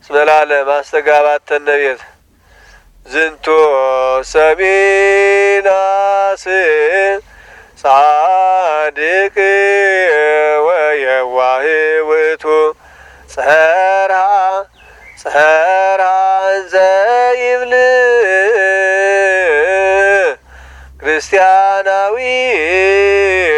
ስመላለም አስተጋባተ ነቤት ዝንቱ ሰሚናስ ጻድቅ ወየዋህ ውእቱ ጸርሃ ዘይብል ክርስቲያናዊ